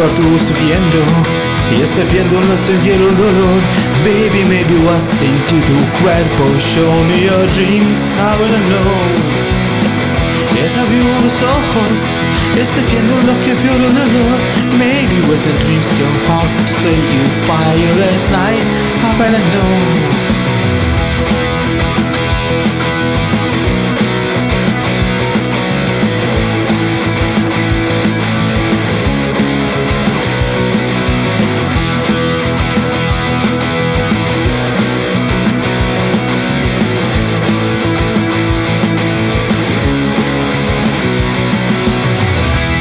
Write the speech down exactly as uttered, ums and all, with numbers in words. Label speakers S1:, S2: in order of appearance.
S1: por tu sufriendo y ese viento no sentieron el dolor. Baby, maybe was into tu cuerpo. Show me your dreams, I wanna know. Yes, I view los ojos, este viendo lo que vio el dolor. Maybe was a dream so hard to say you fire last night, I wanna know.